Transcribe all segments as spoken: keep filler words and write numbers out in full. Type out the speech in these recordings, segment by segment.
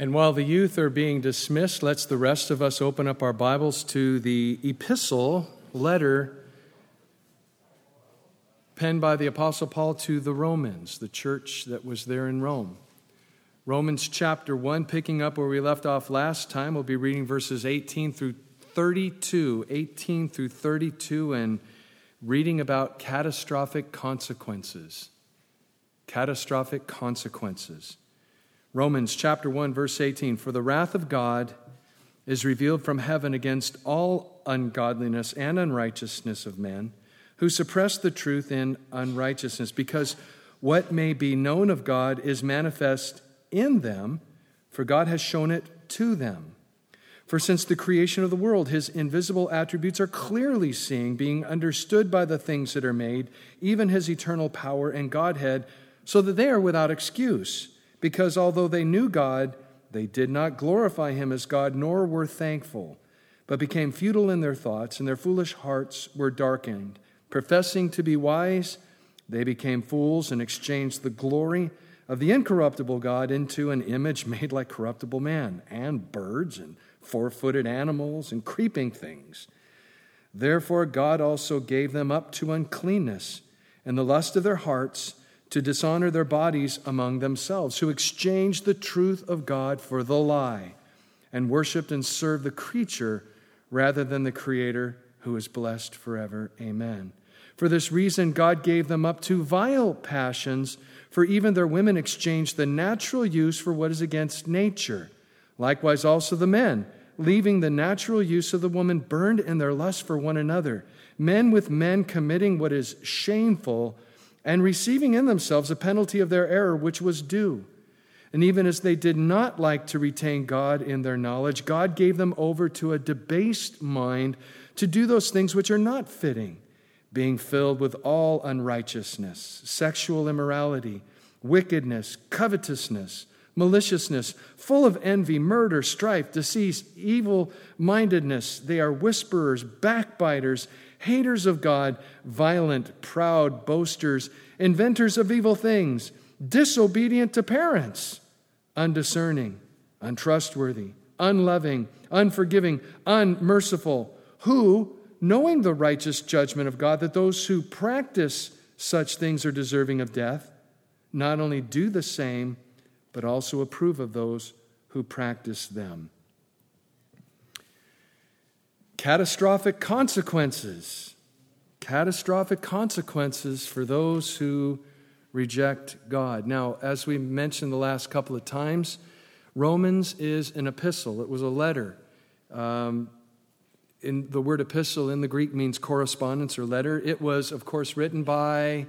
And while the youth are being dismissed, let's the rest of us open up our Bibles to the epistle, letter, penned by the Apostle Paul to the Romans, the church that was there in Rome. Romans chapter one, picking up where we left off last time, we'll be reading verses eighteen through thirty-two, eighteen through thirty-two, and reading about catastrophic consequences. Catastrophic consequences. Romans chapter one, verse eighteen, "For the wrath of God is revealed from heaven against all ungodliness and unrighteousness of men, who suppress the truth in unrighteousness, because what may be known of God is manifest in them, for God has shown it to them. For since the creation of the world, his invisible attributes are clearly seen, being understood by the things that are made, even his eternal power and Godhead, so that they are without excuse. Because although they knew God, they did not glorify him as God, nor were thankful, but became futile in their thoughts, and their foolish hearts were darkened. Professing to be wise, they became fools and exchanged the glory of the incorruptible God into an image made like corruptible man, and birds, and four-footed animals, and creeping things. Therefore God also gave them up to uncleanness, and the lust of their hearts, to dishonor their bodies among themselves, who exchanged the truth of God for the lie, and worshipped and served the creature rather than the Creator, who is blessed forever. Amen. For this reason God gave them up to vile passions, for even their women exchanged the natural use for what is against nature. Likewise also the men, leaving the natural use of the woman, burned in their lust for one another, men with men committing what is shameful, and receiving in themselves a penalty of their error which was due. And even as they did not like to retain God in their knowledge, God gave them over to a debased mind to do those things which are not fitting, being filled with all unrighteousness, sexual immorality, wickedness, covetousness, maliciousness, full of envy, murder, strife, deceit, evil-mindedness. They are whisperers, backbiters, haters of God, violent, proud, boasters, inventors of evil things, disobedient to parents, undiscerning, untrustworthy, unloving, unforgiving, unmerciful, who, knowing the righteous judgment of God, that those who practice such things are deserving of death, not only do the same, but also approve of those who practice them." Catastrophic consequences. Catastrophic consequences for those who reject God. Now, as we mentioned the last couple of times, Romans is an epistle. It was a letter. Um, in the word epistle in the Greek means correspondence or letter. It was, of course, written by,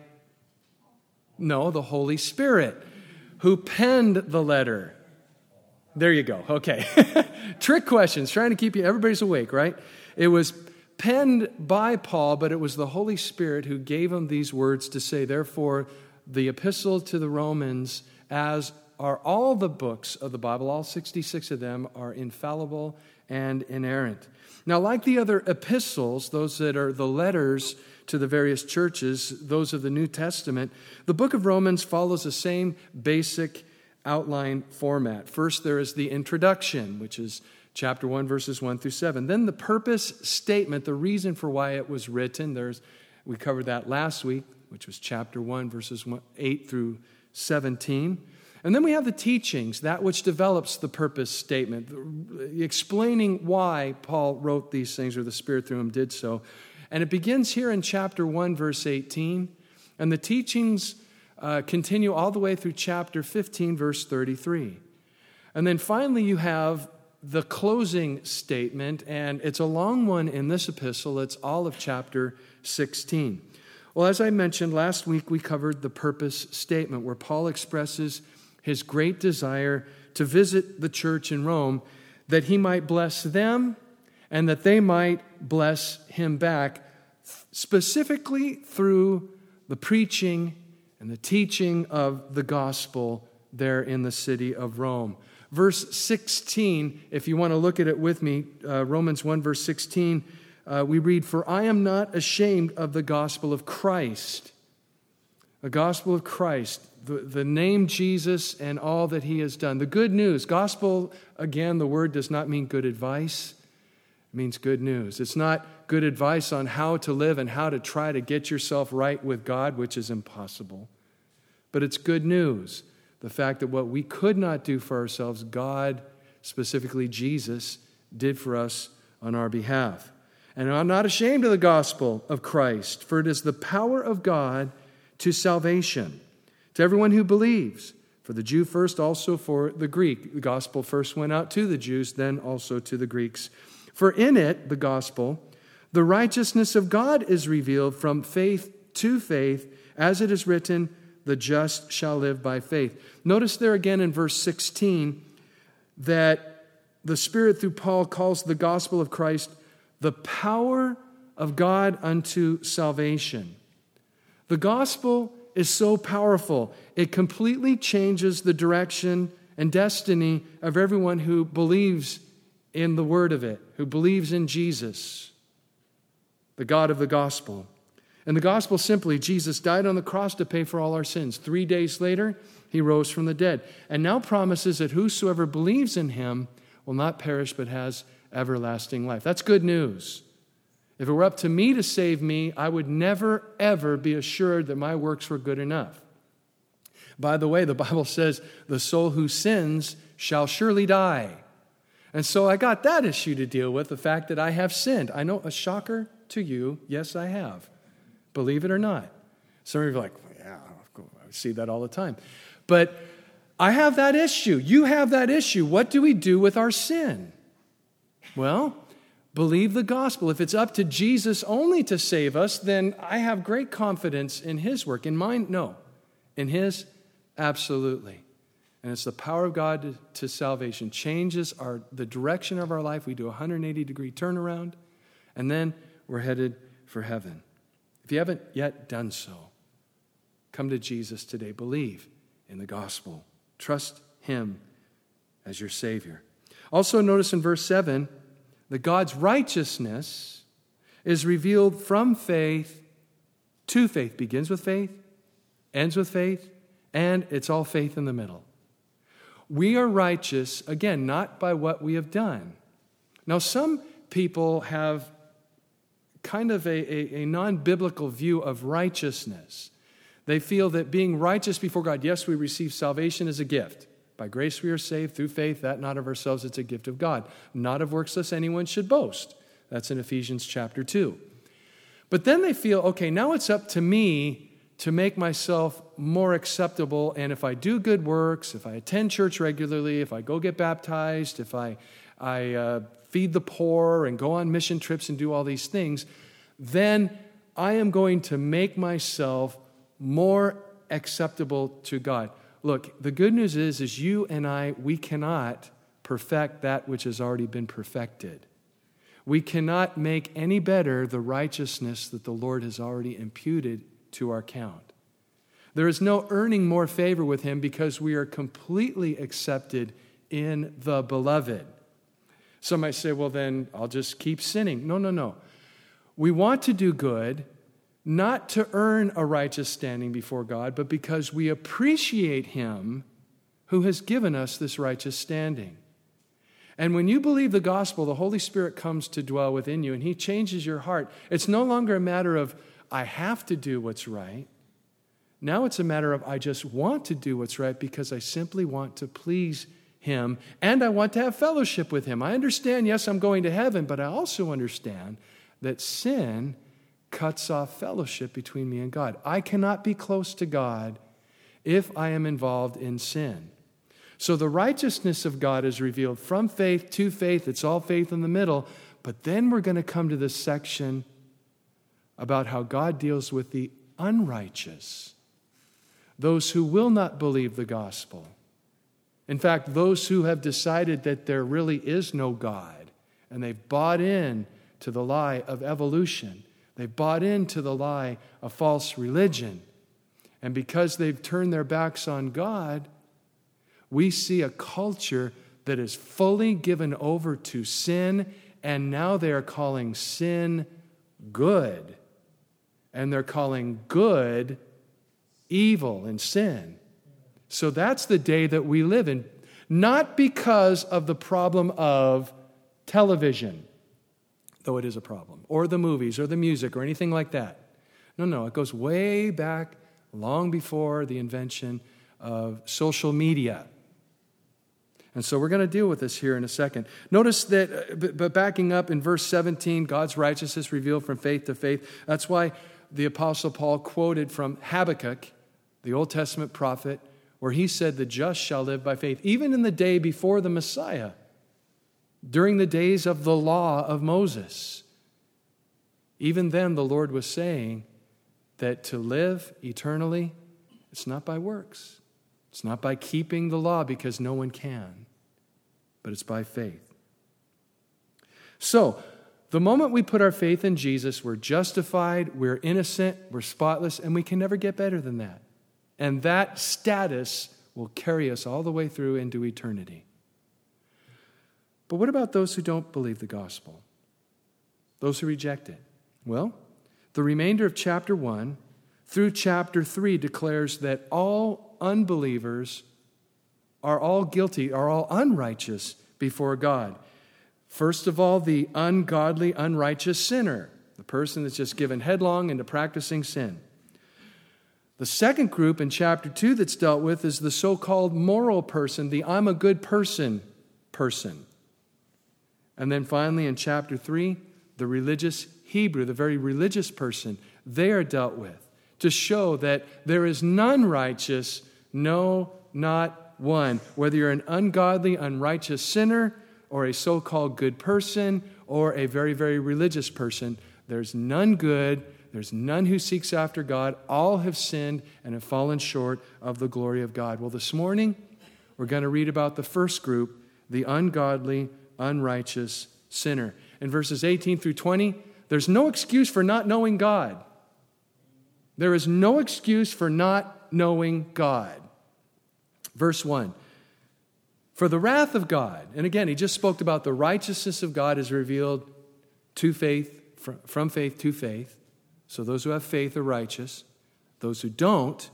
no, the Holy Spirit, who penned the letter. There you go. Okay. Trick questions, trying to keep you, everybody's awake, right? It was penned by Paul, but it was the Holy Spirit who gave him these words to say, therefore, the epistle to the Romans, as are all the books of the Bible, all sixty-six of them, are infallible and inerrant. Now, like the other epistles, those that are the letters to the various churches, those of the New Testament, the book of Romans follows the same basic outline format. First, there is the introduction, which is chapter one, verses one through seven. Then the purpose statement, the reason for why it was written. There's, we covered that last week, which was chapter one, verses eight through seventeen. And then we have the teachings, that which develops the purpose statement, explaining why Paul wrote these things, or the Spirit through him did so. And it begins here in chapter one, verse eighteen. And the teachings uh, continue all the way through chapter fifteen, verse thirty-three. And then finally you have the closing statement, and it's a long one in this epistle. It's all of chapter sixteen. Well, as I mentioned, last week we covered the purpose statement, where Paul expresses his great desire to visit the church in Rome, that he might bless them and that they might bless him back, specifically through the preaching and the teaching of the gospel there in the city of Rome. Verse sixteen, if you want to look at it with me, uh, Romans one, verse sixteen, uh, we read, "For I am not ashamed of the gospel of Christ, The gospel of Christ, the, the name Jesus and all that he has done. The good news. Gospel, again, the word does not mean good advice. It means good news. It's not good advice on how to live and how to try to get yourself right with God, which is impossible. But it's good news. The fact that what we could not do for ourselves, God, specifically Jesus, did for us on our behalf. And I'm not ashamed of the gospel of Christ, for it is the power of God to salvation, to everyone who believes. For the Jew first, also for the Greek. The gospel first went out to the Jews, then also to the Greeks. For in it, the gospel, the righteousness of God is revealed from faith to faith, as it is written, the just shall live by faith. Notice there again in verse sixteen that the Spirit through Paul calls the gospel of Christ the power of God unto salvation. The gospel is so powerful, it completely changes the direction and destiny of everyone who believes in the word of it, who believes in Jesus, the God of the gospel. And the gospel simply, Jesus died on the cross to pay for all our sins. Three days later, he rose from the dead, and now promises that whosoever believes in him will not perish but has everlasting life. That's good news. If it were up to me to save me, I would never, ever be assured that my works were good enough. By the way, the Bible says, the soul who sins shall surely die. And so I got that issue to deal with, the fact that I have sinned. I know, a shocker to you, yes, I have. Believe it or not. Some of you are like, yeah, I see that all the time. But I have that issue. You have that issue. What do we do with our sin? Well, believe the gospel. If it's up to Jesus only to save us, then I have great confidence in his work. In mine, no. In his, absolutely. And it's the power of God to, to salvation. Changes our the direction of our life. We do a one hundred eighty degree turnaround, and then we're headed for heaven. If you haven't yet done so, come to Jesus today. Believe in the gospel. Trust him as your Savior. Also notice in verse seven that God's righteousness is revealed from faith to faith. Begins with faith, ends with faith, and it's all faith in the middle. We are righteous, again, not by what we have done. Now, some people have kind of a, a, a non-biblical view of righteousness. They feel that being righteous before God, yes, we receive salvation as a gift. By grace we are saved through faith, that not of ourselves, it's a gift of God. Not of works lest anyone should boast. That's in Ephesians chapter two. But then they feel, okay, now it's up to me to make myself more acceptable, and if I do good works, if I attend church regularly, if I go get baptized, if I, I uh, feed the poor and go on mission trips and do all these things, then I am going to make myself more acceptable to God. Look, the good news is, is you and I, we cannot perfect that which has already been perfected. We cannot make any better the righteousness that the Lord has already imputed to our account. There is no earning more favor with him because we are completely accepted in the beloved. Some might say, well, then I'll just keep sinning. No, no, no. We want to do good, not to earn a righteous standing before God, but because we appreciate him who has given us this righteous standing. And when you believe the gospel, the Holy Spirit comes to dwell within you, and he changes your heart. It's no longer a matter of, I have to do what's right. Now it's a matter of, I just want to do what's right because I simply want to please him, and I want to have fellowship with him. I understand, yes, I'm going to heaven, but I also understand that sin cuts off fellowship between me and God. I cannot be close to God if I am involved in sin. So the righteousness of God is revealed from faith to faith. It's all faith in the middle. But then we're going to come to this section about how God deals with the unrighteous, those who will not believe the gospel. In fact, those who have decided that there really is no God, and they've bought in to the lie of evolution. They've bought into the lie of false religion. And because they've turned their backs on God, we see a culture that is fully given over to sin, and now they are calling sin good. And they're calling good evil and sin. So that's the day that we live in. Not because of the problem of television, though it is a problem, or the movies, or the music, or anything like that. No, no, it goes way back, long before the invention of social media. And so we're going to deal with this here in a second. Notice that, but backing up in verse seventeen, God's righteousness revealed from faith to faith. That's why the Apostle Paul quoted from Habakkuk, the Old Testament prophet, where he said, the just shall live by faith. Even in the day before the Messiah, during the days of the law of Moses, even then the Lord was saying that to live eternally, it's not by works. It's not by keeping the law, because no one can, but it's by faith. So, the moment we put our faith in Jesus, we're justified, we're innocent, we're spotless, and we can never get better than that. And that status will carry us all the way through into eternity. But what about those who don't believe the gospel? Those who reject it? Well, the remainder of chapter one through chapter three declares that all unbelievers are all guilty, are all unrighteous before God. First of all, the ungodly, unrighteous sinner, the person that's just given headlong into practicing sin. The second group in chapter two that's dealt with is the so-called moral person, the I'm a good person person. And then finally in chapter three, the religious Hebrew, the very religious person, they are dealt with to show that there is none righteous, no, not one. Whether you're an ungodly, unrighteous sinner or a so-called good person or a very, very religious person, there's none good. There's none who seeks after God. All have sinned and have fallen short of the glory of God. Well, this morning, we're going to read about the first group, the ungodly, unrighteous sinner. In verses eighteen through twenty, there's no excuse for not knowing God. There is no excuse for not knowing God. Verse one, for the wrath of God, and again, he just spoke about the righteousness of God is revealed to faith, from faith to faith. So those who have faith are righteous. Those who don't,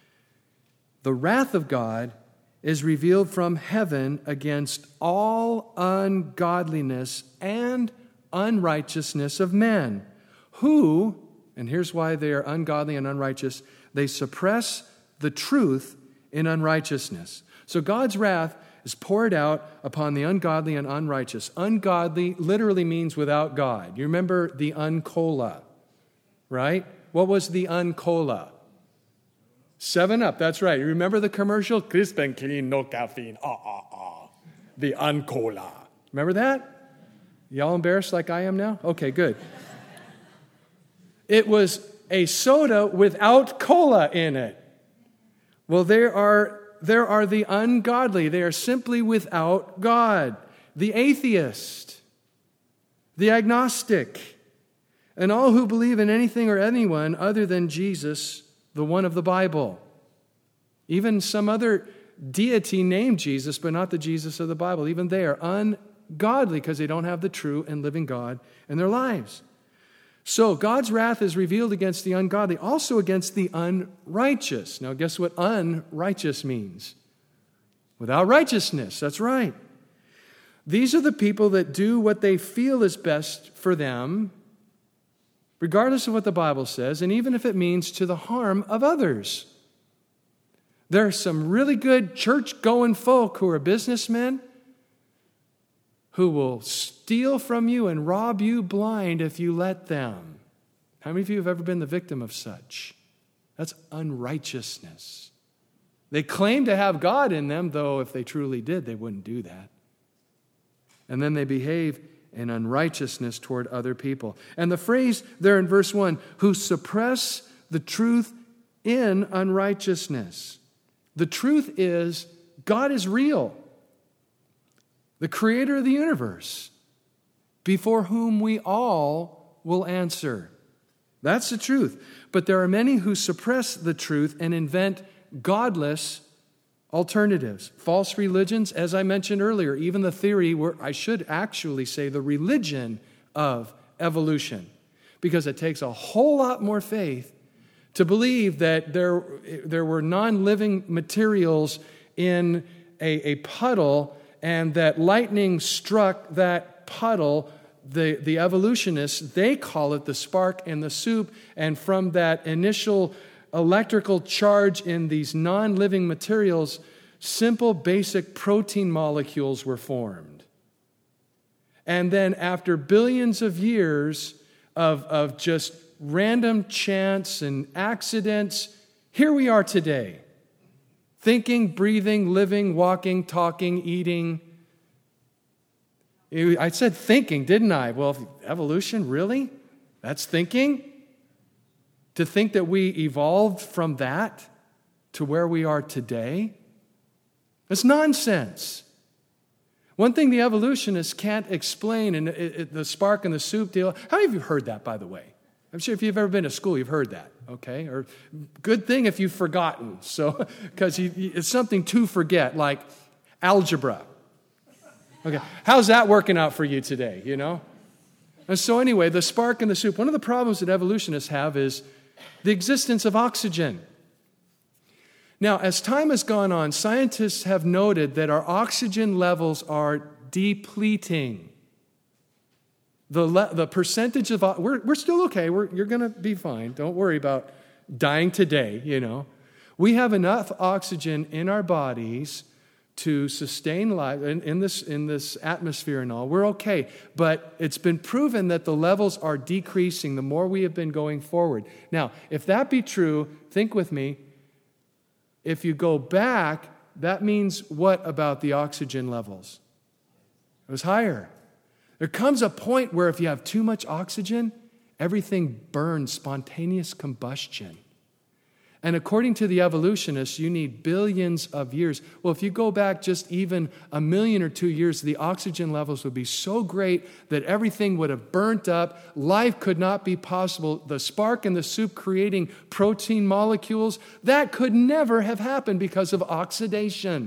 the wrath of God is revealed from heaven against all ungodliness and unrighteousness of men, who, and here's why they are ungodly and unrighteous, they suppress the truth in unrighteousness. So God's wrath is poured out upon the ungodly and unrighteous. Ungodly literally means without God. You remember the uncola, right? What was the uncola? Seven Up, that's right. You remember the commercial? Crisp and clean, no caffeine. Ah, ah, ah. The uncola. Remember that? Y'all embarrassed like I am now? Okay, good. It was a soda without cola in it. Well, there are, there are the ungodly. They are simply without God. The atheist, the agnostic, and all who believe in anything or anyone other than Jesus, the one of the Bible. Even some other deity named Jesus, but not the Jesus of the Bible. Even they are ungodly because they don't have the true and living God in their lives. So God's wrath is revealed against the ungodly, also against the unrighteous. Now guess what unrighteous means? Without righteousness, that's right. These are the people that do what they feel is best for them, regardless of what the Bible says, and even if it means to the harm of others. There are some really good church-going folk who are businessmen who will steal from you and rob you blind if you let them. How many of you have ever been the victim of such? That's unrighteousness. They claim to have God in them, though if they truly did, they wouldn't do that. And then they behave in unrighteousness toward other people. And the phrase there in verse one, who suppress the truth in unrighteousness. The truth is, God is real. The creator of the universe, before whom we all will answer. That's the truth. But there are many who suppress the truth and invent godless alternatives. False religions, as I mentioned earlier, even the theory, where I should actually say the religion of evolution, because it takes a whole lot more faith to believe that there, there were non-living materials in a, a puddle and that lightning struck that puddle. The, the evolutionists, they call it the spark in the soup, and from that initial electrical charge in these non-living materials, simple basic protein molecules were formed. And then after billions of years of, of just random chance and accidents, here we are today. Thinking, breathing, living, walking, talking, eating. I said thinking, didn't I? Well, evolution, really? That's thinking? To think that we evolved from that to where we are today? It's nonsense. One thing the evolutionists can't explain, and it, it, the spark and the soup deal, how many of you heard that, by the way? I'm sure if you've ever been to school, you've heard that, okay? Or good thing if you've forgotten, so because it's something to forget, like algebra. Okay, how's that working out for you today, you know? And so anyway, the spark and the soup, one of the problems that evolutionists have is the existence of oxygen. Now, as time has gone on, scientists have noted that our oxygen levels are depleting. The, le- the percentage of, we're, we're still okay, we're, you're going to be fine, don't worry about dying today, you know. We have enough oxygen in our bodies to sustain life in, in this in this atmosphere and all. We're okay, but it's been proven that the levels are decreasing the more we have been going forward. Now, if that be true, think with me. If you go back, that means what about the oxygen levels? It was higher. There comes a point where if you have too much oxygen, everything burns, spontaneous combustion. And according to the evolutionists, you need billions of years. Well, if you go back just even a million or two years, the oxygen levels would be so great that everything would have burnt up. Life could not be possible. The spark in the soup creating protein molecules, that could never have happened because of oxidation.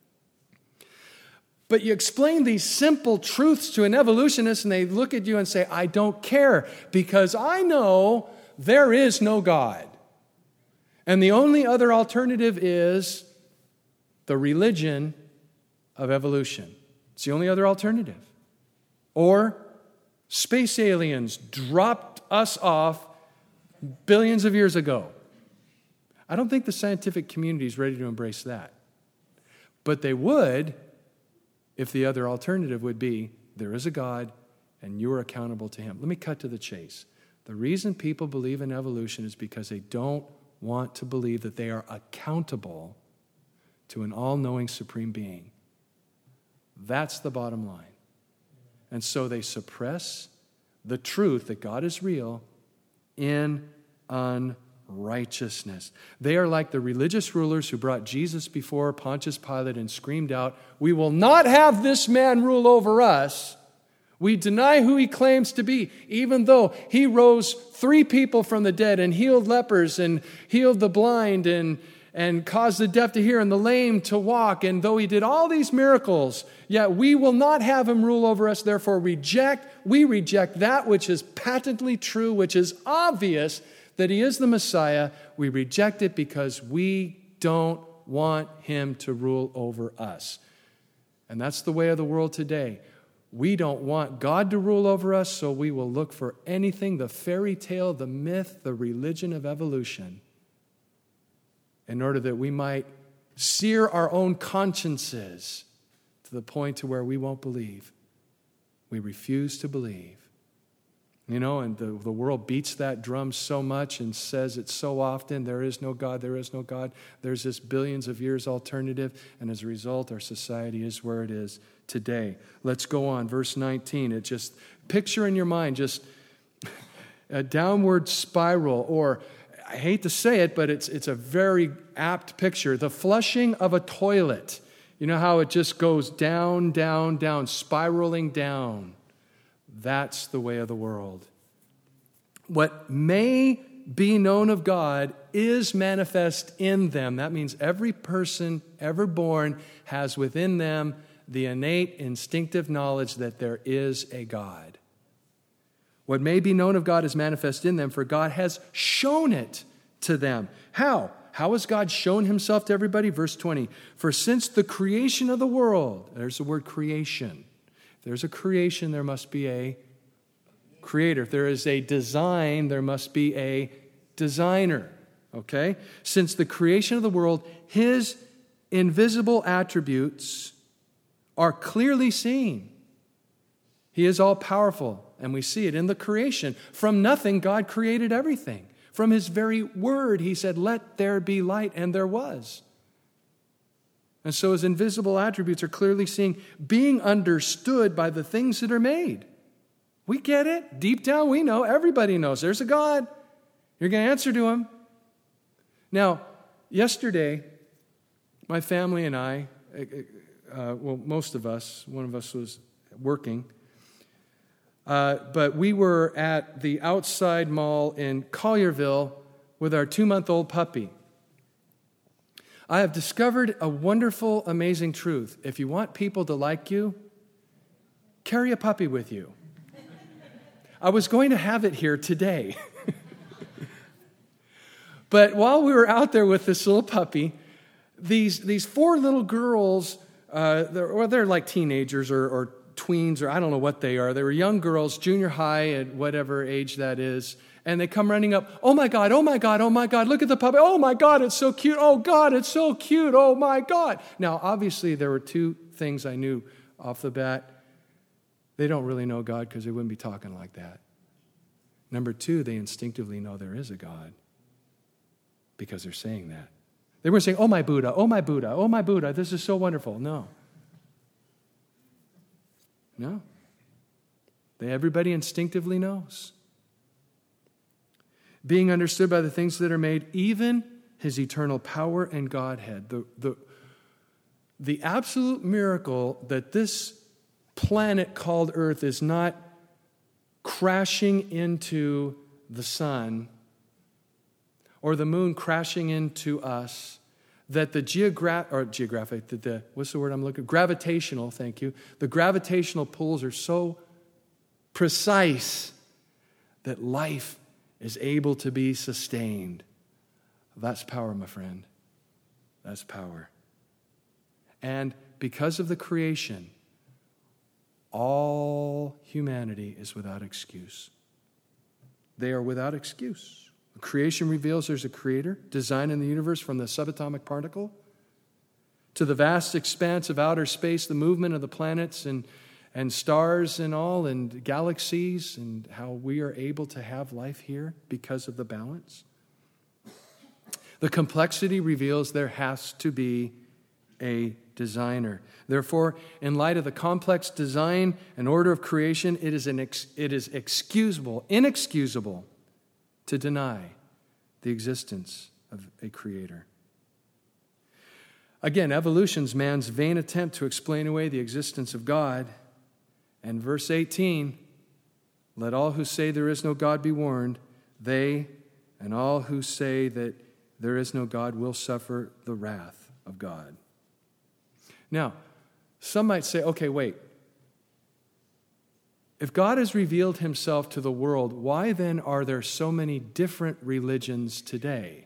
But you explain these simple truths to an evolutionist and they look at you and say, I don't care because I know there is no God. And the only other alternative is the religion of evolution. It's the only other alternative. Or space aliens dropped us off billions of years ago. I don't think the scientific community is ready to embrace that. But they would if the other alternative would be there is a God and you are accountable to him. Let me cut to the chase. The reason people believe in evolution is because they don't want to believe that they are accountable to an all-knowing supreme being. That's the bottom line. And so they suppress the truth that God is real in unrighteousness. They are like the religious rulers who brought Jesus before Pontius Pilate and screamed out, "We will not have this man rule over us. We deny who he claims to be, even though he rose three people from the dead and healed lepers and healed the blind and, and caused the deaf to hear and the lame to walk. And though he did all these miracles, yet we will not have him rule over us. Therefore, reject, we reject that which is patently true, which is obvious that he is the Messiah. We reject it because we don't want him to rule over us." And that's the way of the world today. We don't want God to rule over us, so we will look for anything, the fairy tale, the myth, the religion of evolution, in order that we might sear our own consciences to the point to where we won't believe. We refuse to believe. You know, and the, the world beats that drum so much and says it so often, there is no God, there is no God. There's this billions of years alternative, and as a result, our society is where it is today. Let's go on. Verse nineteen, it just, picture in your mind just a downward spiral, or I hate to say it, but it's it's a very apt picture. The flushing of a toilet. You know how it just goes down, down, down, spiraling down. That's the way of the world. What may be known of God is manifest in them. That means every person ever born has within them the innate instinctive knowledge that there is a God. What may be known of God is manifest in them, for God has shown it to them. How? How has God shown himself to everybody? Verse twenty, for since the creation of the world, there's the word creation. If there's a creation, there must be a creator. If there is a design, there must be a designer. Okay? Since the creation of the world, his invisible attributes are clearly seen. He is all-powerful, and we see it in the creation. From nothing, God created everything. From his very word, he said, let there be light, and there was. And so his invisible attributes are clearly seen, being understood by the things that are made. We get it. Deep down, we know. Everybody knows there's a God. You're going to answer to him. Now, yesterday, my family and I, uh, well, most of us, one of us was working, Uh, but we were at the outside mall in Collierville with our two-month-old puppy. I have discovered a wonderful, amazing truth. If you want people to like you, carry a puppy with you. I was going to have it here today. But while we were out there with this little puppy, these, these four little girls, uh, they're, or they're like teenagers or, or tweens, or I don't know what they are. They were young girls, junior high at whatever age that is, and they come running up, oh my God, oh my God, oh my God, look at the puppy, oh my God, it's so cute, oh God, it's so cute, oh my God. Now, obviously, there were two things I knew off the bat. They don't really know God because they wouldn't be talking like that. Number two, they instinctively know there is a God because they're saying that. They weren't saying, oh my Buddha, oh my Buddha, oh my Buddha, this is so wonderful. No. No. They, everybody instinctively knows. Being understood by the things that are made, even his eternal power and Godhead. The, the, the absolute miracle that this planet called Earth is not crashing into the sun or the moon crashing into us, that the geogra- or geographic, the, the, what's the word I'm looking for? Gravitational, thank you. The gravitational pulls are so precise that life is able to be sustained. That's power, my friend. That's power. And because of the creation, all humanity is without excuse. They are without excuse. Creation reveals there's a creator, design in the universe from the subatomic particle to the vast expanse of outer space, the movement of the planets and, and stars and all, and galaxies, and how we are able to have life here because of the balance. The complexity reveals there has to be a designer. Therefore, in light of the complex design and order of creation, it is, an ex- it is excusable, inexcusable, to deny the existence of a creator. Again, evolution's man's vain attempt to explain away the existence of God. And verse eighteen, let all who say there is no God be warned, they and all who say that there is no God will suffer the wrath of God. Now, some might say, okay, wait. If God has revealed himself to the world, why then are there so many different religions today?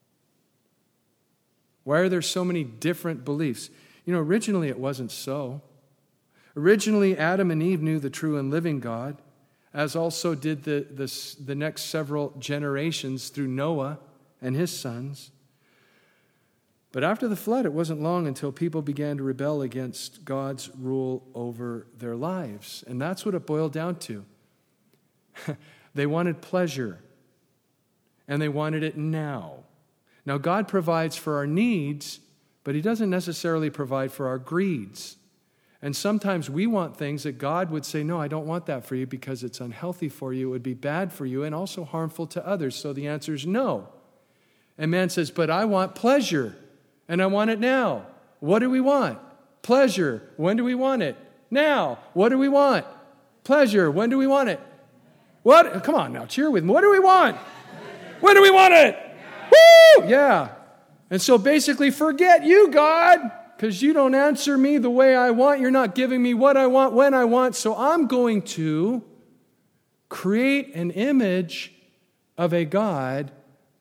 Why are there so many different beliefs? You know, originally it wasn't so. Originally, Adam and Eve knew the true and living God, as also did the, the, the next several generations through Noah and his sons. But after the flood, it wasn't long until people began to rebel against God's rule over their lives. And that's what it boiled down to. They wanted pleasure, and they wanted it now. Now, God provides for our needs, but he doesn't necessarily provide for our greeds. And sometimes we want things that God would say, no, I don't want that for you because it's unhealthy for you, it would be bad for you, and also harmful to others. So the answer is no. And man says, but I want pleasure. And I want it now. What do we want? Pleasure. When do we want it? Now. What do we want? Pleasure. When do we want it? What? Come on now, cheer with me. What do we want? When do we want it? Woo! Yeah. And so basically, forget you, God, because you don't answer me the way I want. You're not giving me what I want when I want. So I'm going to create an image of a God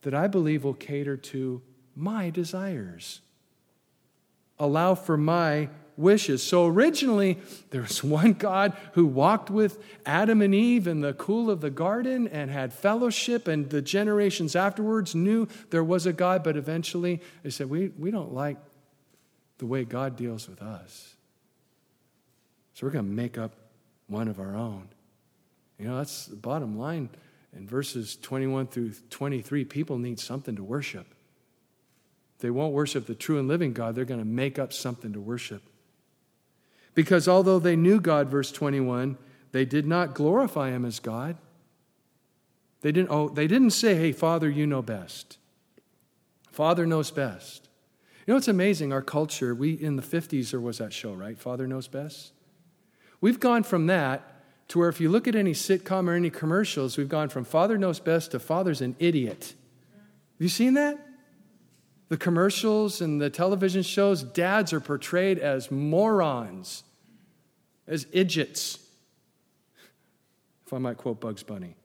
that I believe will cater to my desires, allow for my wishes. So originally, there was one God who walked with Adam and Eve in the cool of the garden and had fellowship, and the generations afterwards knew there was a God, but eventually they said, we, we don't like the way God deals with us. So we're going to make up one of our own. You know, that's the bottom line. In verses twenty-one through twenty-three, people need something to worship. If they won't worship the true and living God, they're going to make up something to worship. Because although they knew God, verse twenty-one, they did not glorify him as God. They didn't, oh, they didn't say, hey, Father, you know best. Father knows best. You know, it's amazing, our culture, we in the fifties, there was that show, right? Father Knows Best. We've gone from that to where if you look at any sitcom or any commercials, we've gone from Father Knows Best to Father's an idiot. Have you seen that? The commercials and the television shows, dads are portrayed as morons, as idiots, if I might quote Bugs Bunny.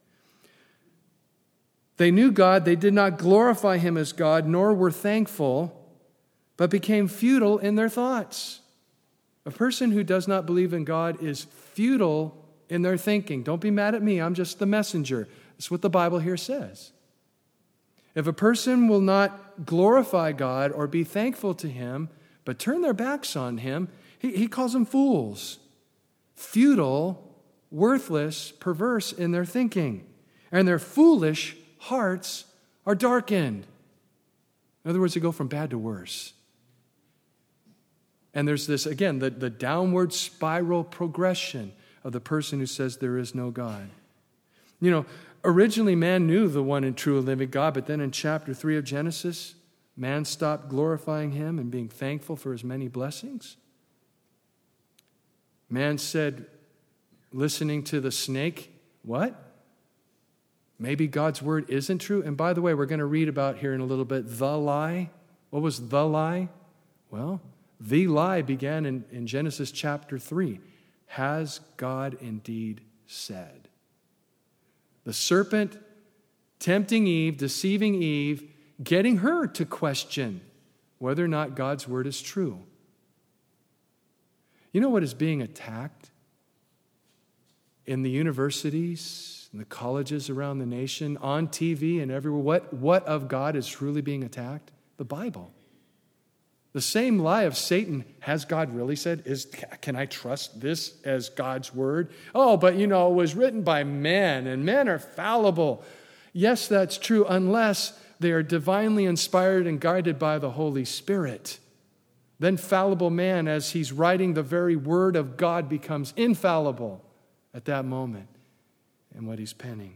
They knew God, they did not glorify him as God, nor were thankful, but became futile in their thoughts. A person who does not believe in God is futile in their thinking. Don't be mad at me, I'm just the messenger. That's what the Bible here says. If a person will not glorify God or be thankful to him, but turn their backs on him, he, he calls them fools. Futile, worthless, perverse in their thinking. And their foolish hearts are darkened. In other words, they go from bad to worse. And there's this, again, the, the downward spiral progression of the person who says there is no God. You know, originally man knew the one and true and living God, but then in chapter three of Genesis, man stopped glorifying him and being thankful for his many blessings. Man said, listening to the snake, what? Maybe God's word isn't true. And by the way, we're going to read about here in a little bit the lie. What was the lie? Well, the lie began in, in Genesis chapter three. Has God indeed said? The serpent tempting Eve, deceiving Eve, getting her to question whether or not God's word is true. You know what is being attacked in the universities, in the colleges around the nation, on T V and everywhere? What, what of God is truly being attacked? The Bible. The same lie of Satan, has God really said, is can I trust this as God's word? Oh, but you know, it was written by men, and men are fallible. Yes, that's true, unless they are divinely inspired and guided by the Holy Spirit. Then fallible man, as he's writing the very word of God, becomes infallible at that moment in what he's penning.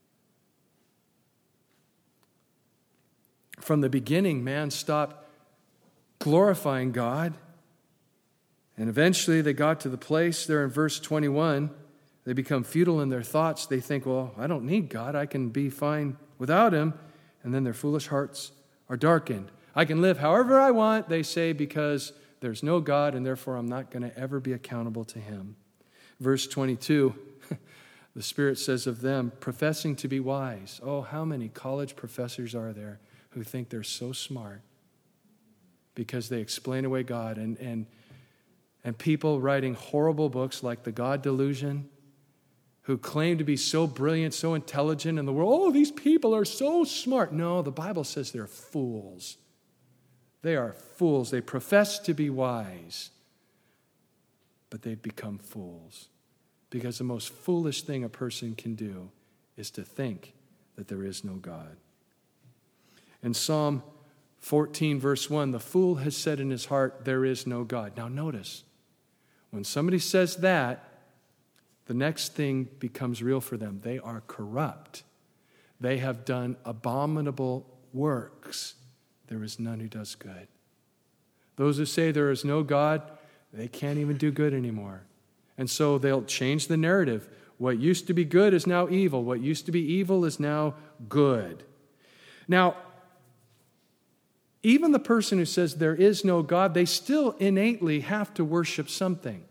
From the beginning, man stopped glorifying God. And eventually they got to the place there in verse twenty-one. They become futile in their thoughts. They think, well, I don't need God. I can be fine without him. And then their foolish hearts are darkened. I can live however I want, they say, because there's no God, and therefore I'm not going to ever be accountable to him. Verse twenty-two, the Spirit says of them, professing to be wise. Oh, how many college professors are there who think they're so smart because they explain away God, and, and, and people writing horrible books like The God Delusion, who claim to be so brilliant, so intelligent in the world. Oh, these people are so smart. No, the Bible says they're fools. They are fools. They profess to be wise, but they've become fools. Because the most foolish thing a person can do is to think that there is no God. In Psalm fourteen, verse one, the fool has said in his heart, there is no God. Now notice, when somebody says that, the next thing becomes real for them. They are corrupt. They have done abominable works. There is none who does good. Those who say there is no God, they can't even do good anymore. And so they'll change the narrative. What used to be good is now evil. What used to be evil is now good. Now, even the person who says there is no God, they still innately have to worship something.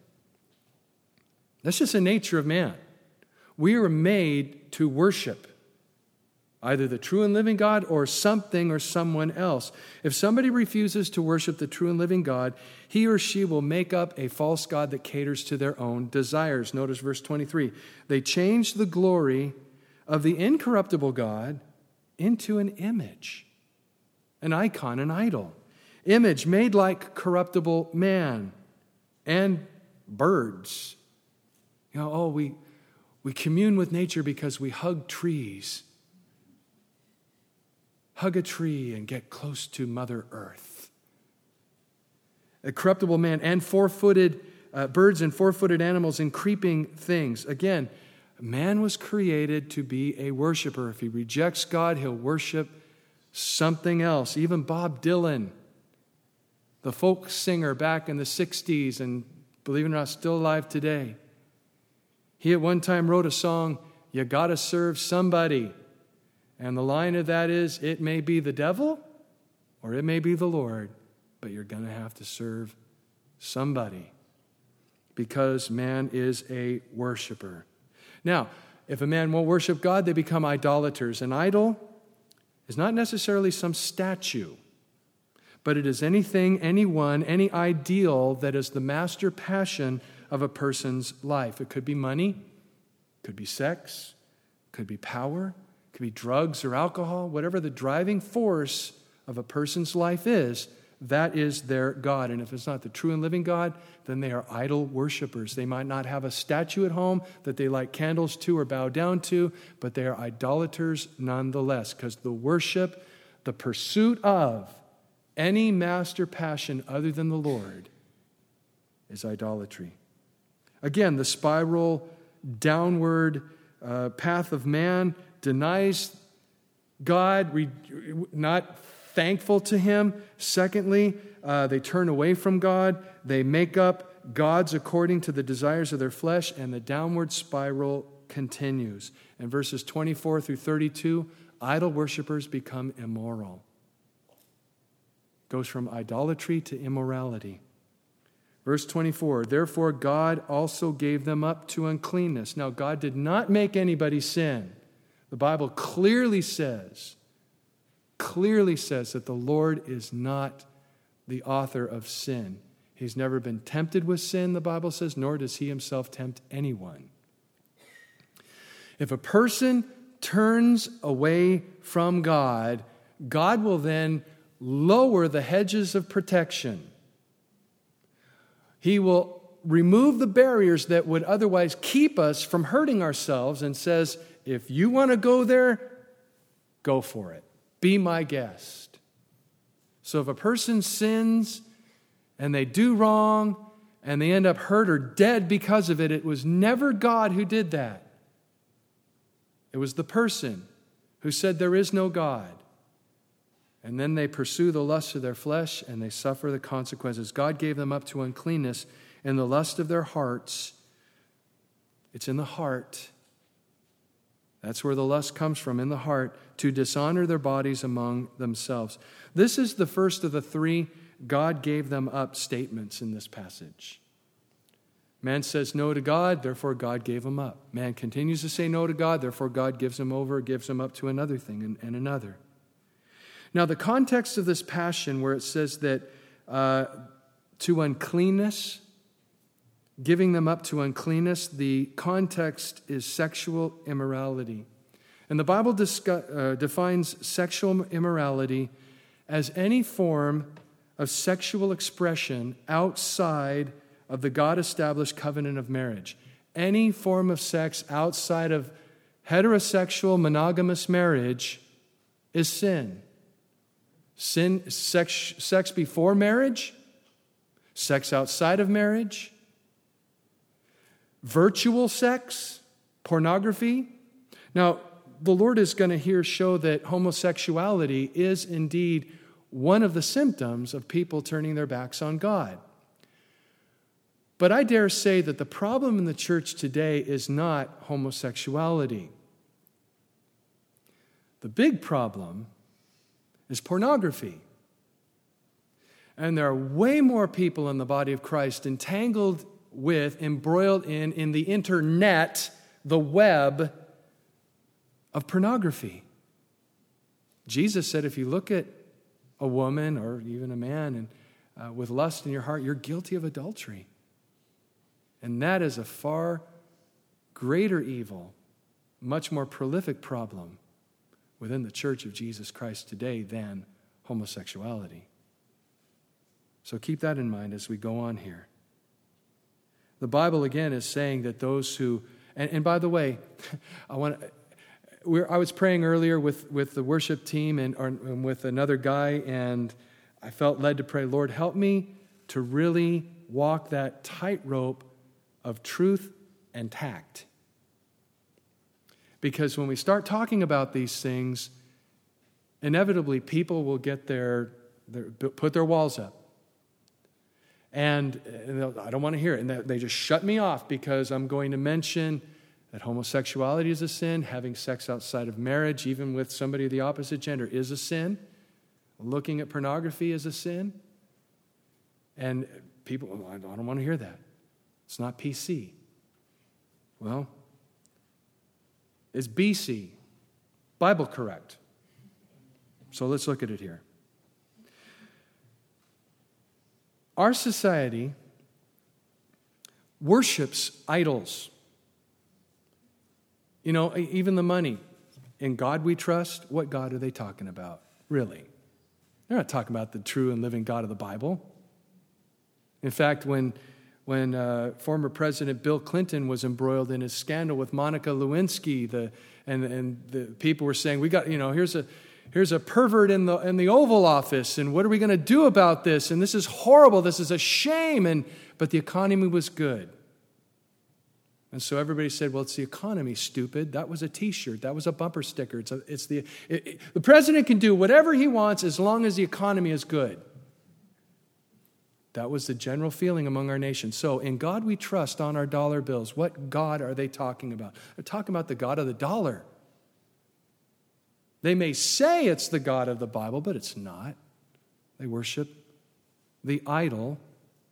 That's just the nature of man. We are made to worship. either the true and living God or something or someone else. If somebody refuses to worship the true and living God, he or she will make up a false god that caters to their own desires. Notice verse twenty-three. They change the glory of the incorruptible God into an image, an icon, an idol. Image made like corruptible man and birds. You know, oh, we, we commune with nature because we hug trees. Hug a tree and get close to Mother Earth. A corruptible man and four-footed uh, birds and four-footed animals and creeping things. Again, man was created to be a worshiper. If he rejects God, he'll worship something else. Even Bob Dylan, the folk singer back in the sixties, and believe it or not, still alive today. He at one time wrote a song, "You Gotta Serve Somebody." And the line of that is, it may be the devil or it may be the Lord, but you're going to have to serve somebody because man is a worshiper. Now, if a man won't worship God, they become idolaters. An idol is not necessarily some statue, but it is anything, anyone, any ideal that is the master passion of a person's life. It could be money, could be sex, could be power, could be drugs or alcohol. Whatever the driving force of a person's life is, that is their God. And if it's not the true and living God, then they are idol worshipers. They might not have a statue at home that they light candles to or bow down to, but they are idolaters nonetheless, because the worship, the pursuit of any master passion other than the Lord is idolatry. Again, the spiral downward uh, path of man denies God, re- not thankful to Him. Secondly, uh, they turn away from God. They make up gods according to the desires of their flesh, and the downward spiral continues. In verses twenty-four through thirty-two, idol worshipers become immoral. Goes from idolatry to immorality. Verse twenty-four, therefore God also gave them up to uncleanness. Now, God did not make anybody sin. The Bible clearly says, clearly says that the Lord is not the author of sin. He's never been tempted with sin, the Bible says, nor does He Himself tempt anyone. If a person turns away from God, God will then lower the hedges of protection. He will remove the barriers that would otherwise keep us from hurting ourselves and says, if you want to go there, go for it. Be my guest. So if a person sins and they do wrong and they end up hurt or dead because of it, it was never God who did that. It was the person who said there is no God. And then they pursue the lusts of their flesh and they suffer the consequences. God gave them up to uncleanness in the lust of their hearts. It's in the heart. That's where the lust comes from, in the heart, to dishonor their bodies among themselves. This is the first of the three God gave them up statements in this passage. Man says no to God, therefore God gave him up. Man continues to say no to God, therefore God gives him over, gives him up to another thing and, and another. Now, the context of this passion where it says that uh, to uncleanness, giving them up to uncleanness, the context is sexual immorality. And the Bible discuss, uh, defines sexual immorality as any form of sexual expression outside of the God-established covenant of marriage. Any form of sex outside of heterosexual monogamous marriage is sin. Sin, sex, sex before marriage, sex outside of marriage, virtual sex, pornography. Now, the Lord is going to here show that homosexuality is indeed one of the symptoms of people turning their backs on God. But I dare say that the problem in the church today is not homosexuality. The big problem is pornography. And there are way more people in the body of Christ entangled with, embroiled in, in the internet, the web of pornography. Jesus said if you look at a woman or even a man and uh, with lust in your heart, you're guilty of adultery. And that is a far greater evil, much more prolific problem within the church of Jesus Christ today than homosexuality. So keep that in mind as we go on here. The Bible, again, is saying that those who, and, and by the way, I want to, we're, I was praying earlier with, with the worship team and, or, and with another guy, and I felt led to pray, Lord, help me to really walk that tightrope of truth and tact. Because when we start talking about these things, inevitably people will get their, their put their walls up. And, and I don't want to hear it. And they just shut me off because I'm going to mention that homosexuality is a sin, having sex outside of marriage, even with somebody of the opposite gender, is a sin. Looking at pornography is a sin. And people, I don't want to hear that. It's not P C. Well, it's B C, Bible correct. So let's look at it here. Our society worships idols. You know, even the money. In God we trust. What God are they talking about? Really? They're not talking about the true and living God of the Bible. In fact, when when uh, former President Bill Clinton was embroiled in his scandal with Monica Lewinsky, the and and the people were saying, "We got, you know, here's a here's a pervert in the in the Oval Office, and what are we going to do about this? And this is horrible. This is a shame." And but the economy was good, and so everybody said, "Well, it's the economy, stupid. That was a T-shirt. That was a bumper sticker. It's a, it's the it, it, the president can do whatever he wants as long as the economy is good." That was the general feeling among our nation. So, in God we trust on our dollar bills. What God are they talking about? They're talking about the God of the dollar. They may say it's the God of the Bible, but it's not. They worship the idol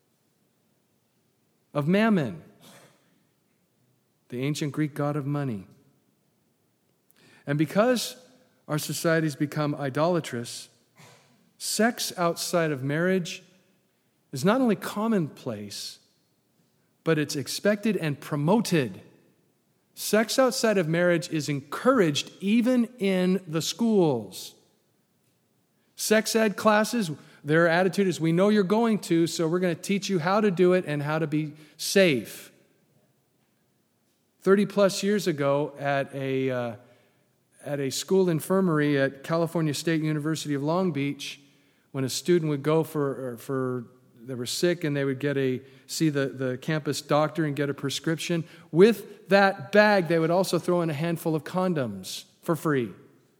of Mammon, the ancient Greek god of money. And because our society's become idolatrous, sex outside of marriage is not only commonplace, but it's expected and promoted. Sex outside of marriage is encouraged even in the schools. Sex ed classes, their attitude is, we know you're going to, so we're going to teach you how to do it and how to be safe. thirty plus years ago at a, uh, at a school infirmary at California State University of Long Beach, when a student would go for, for they were sick and they would get a see the, the campus doctor and get a prescription. With that bag, they would also throw in a handful of condoms for free.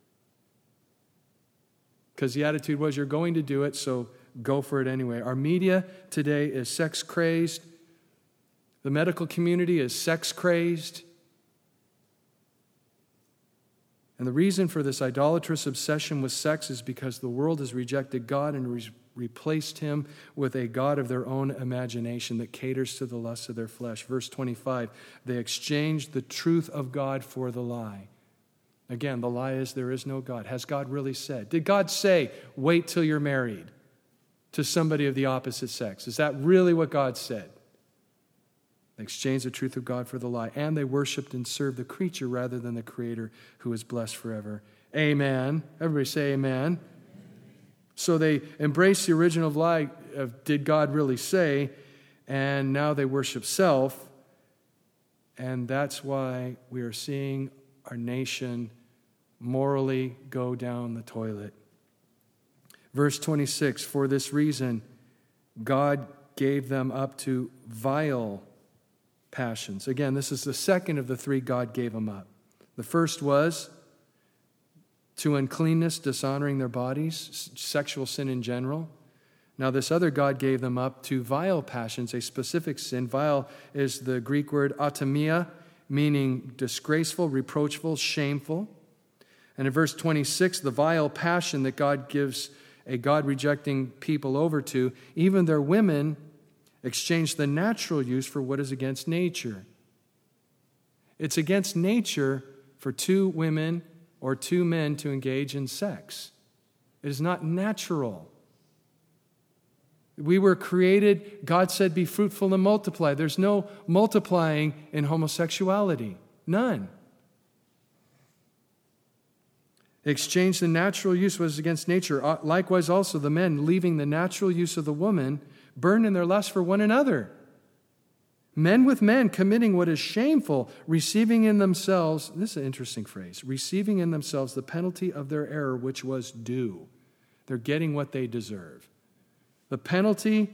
Because the attitude was, you're going to do it, so go for it anyway. Our media today is sex crazed. The medical community is sex crazed. And the reason for this idolatrous obsession with sex is because the world has rejected God and re- replaced him with a god of their own imagination that caters to the lusts of their flesh. Verse twenty-five, they exchanged the truth of God for the lie. Again, the lie is there is no God. Has God really said? Did God say, wait till you're married to somebody of the opposite sex? Is that really what God said? They exchanged the truth of God for the lie, and they worshiped and served the creature rather than the Creator who is blessed forever. Amen. Everybody say amen. So they embraced the original lie of did God really say, and now they worship self, and that's why we are seeing our nation morally go down the toilet. Verse twenty-six, for this reason, God gave them up to vile passions. Again, this is the second of the three God gave them up. The first was to uncleanness, dishonoring their bodies, sexual sin in general. Now this other God gave them up to vile passions, a specific sin. Vile is the Greek word atomia, meaning disgraceful, reproachful, shameful. And in verse twenty-six, the vile passion that God gives a God-rejecting people over to, even their women exchange the natural use for what is against nature. It's against nature for two women or two men to engage in sex. It is not natural. We were created, God said, be fruitful and multiply. There's no multiplying in homosexuality. None. Exchange the natural use was against nature. Likewise also the men, leaving the natural use of the woman, burn in their lust for one another. Men with men committing what is shameful, receiving in themselves, this is an interesting phrase, receiving in themselves the penalty of their error which was due. They're getting what they deserve. The penalty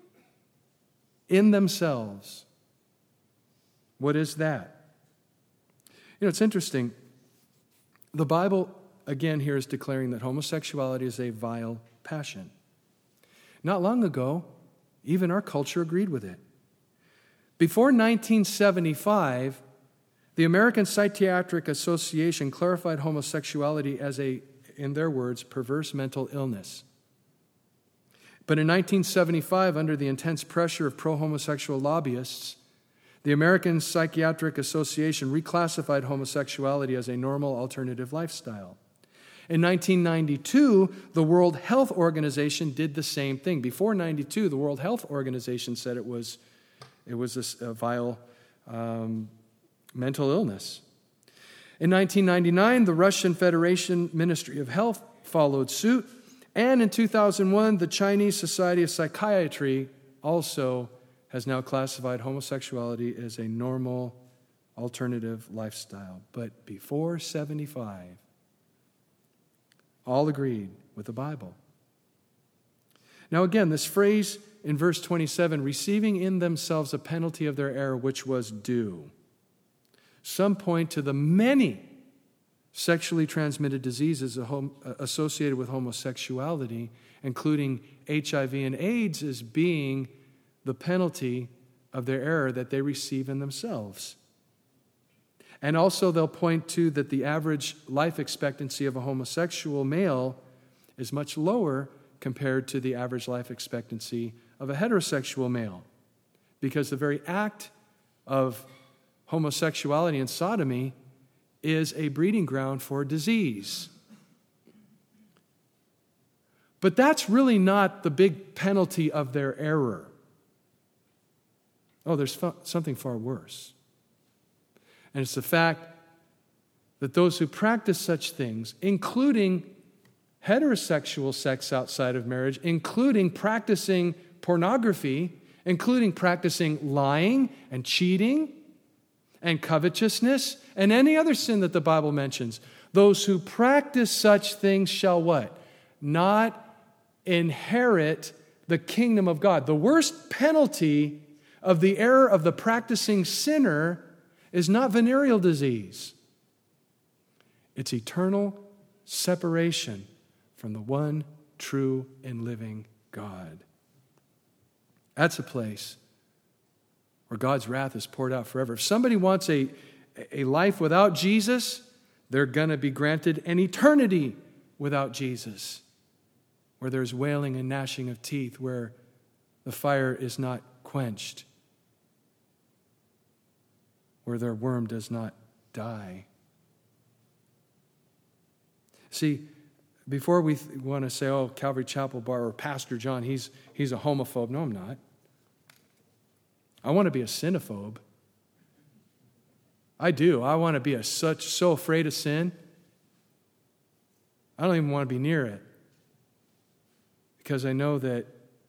in themselves. What is that? You know, it's interesting. The Bible, again, here is declaring that homosexuality is a vile passion. Not long ago, even our culture agreed with it. Before nineteen seventy-five, the American Psychiatric Association clarified homosexuality as a, in their words, perverse mental illness. But in nineteen seventy-five, under the intense pressure of pro-homosexual lobbyists, the American Psychiatric Association reclassified homosexuality as a normal alternative lifestyle. In nineteen ninety-two, the World Health Organization did the same thing. Before ninety-two, the World Health Organization said it was, it was a, a vile um, mental illness. In nineteen ninety-nine, the Russian Federation Ministry of Health followed suit. And in two thousand one, the Chinese Society of Psychiatry also has now classified homosexuality as a normal alternative lifestyle. But before seventy-five, all agreed with the Bible. Now again, this phrase in verse twenty-seven, receiving in themselves a penalty of their error which was due. Some point to the many sexually transmitted diseases associated with homosexuality, including H I V and AIDS, as being the penalty of their error that they receive in themselves. And also they'll point to that the average life expectancy of a homosexual male is much lower compared to the average life expectancy of a heterosexual male, because the very act of homosexuality and sodomy is a breeding ground for disease. But that's really not the big penalty of their error. Oh, there's something far worse. And it's the fact that those who practice such things, including heterosexual sex outside of marriage, including practicing pornography, including practicing lying and cheating and covetousness and any other sin that the Bible mentions, those who practice such things shall what? Not inherit the kingdom of God. The worst penalty of the error of the practicing sinner is not venereal disease. It's eternal separation from the one true and living God. That's a place where God's wrath is poured out forever. If somebody wants a, a life without Jesus, they're going to be granted an eternity without Jesus, where there's wailing and gnashing of teeth, where the fire is not quenched, where their worm does not die. See, before we th- want to say, oh, Calvary Chapel Bar or Pastor John, he's, he's a homophobe. No, I'm not. I want to be a sinophobe. I do. I want to be a such so afraid of sin. I don't even want to be near it, because I know that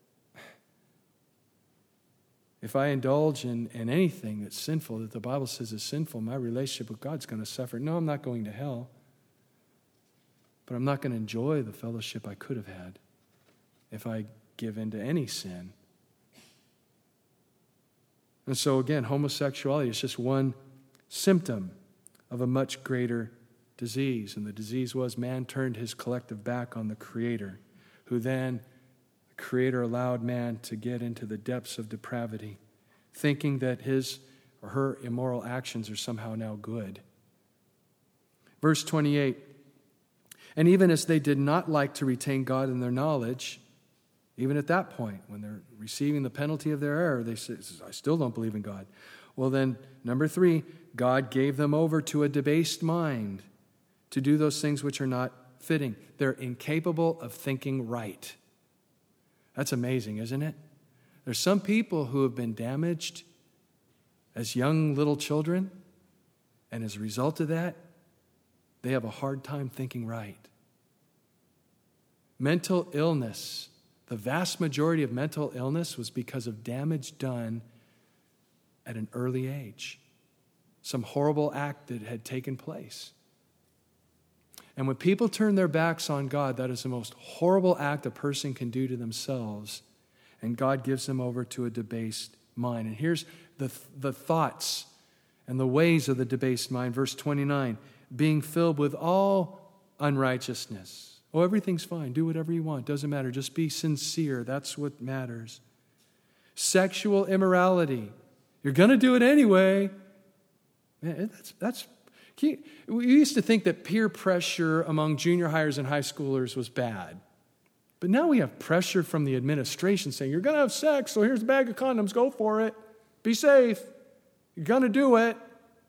if I indulge in, in anything that's sinful, that the Bible says is sinful, my relationship with God's going to suffer. No, I'm not going to hell, but I'm not going to enjoy the fellowship I could have had if I give in to any sin. And so again, homosexuality is just one symptom of a much greater disease. And the disease was man turned his collective back on the Creator, who then, the Creator allowed man to get into the depths of depravity, thinking that his or her immoral actions are somehow now good. Verse twenty-eight, and even as they did not like to retain God in their knowledge, even at that point, when they're receiving the penalty of their error, they say, I still don't believe in God. Well then, number three, God gave them over to a debased mind to do those things which are not fitting. They're incapable of thinking right. That's amazing, isn't it? There's some people who have been damaged as young little children, and as a result of that, they have a hard time thinking right. Mental illness, the vast majority of mental illness was because of damage done at an early age. Some horrible act that had taken place. And when people turn their backs on God, that is the most horrible act a person can do to themselves. And God gives them over to a debased mind. And here's the, the thoughts and the ways of the debased mind. Verse twenty-nine, being filled with all unrighteousness. Oh, everything's fine. Do whatever you want. Doesn't matter. Just be sincere. That's what matters. Sexual immorality. You're going to do it anyway. Man, that's, that's, we used to think that peer pressure among junior hires and high schoolers was bad. But now we have pressure from the administration saying, you're going to have sex, so here's a bag of condoms. Go for it. Be safe. You're going to do it.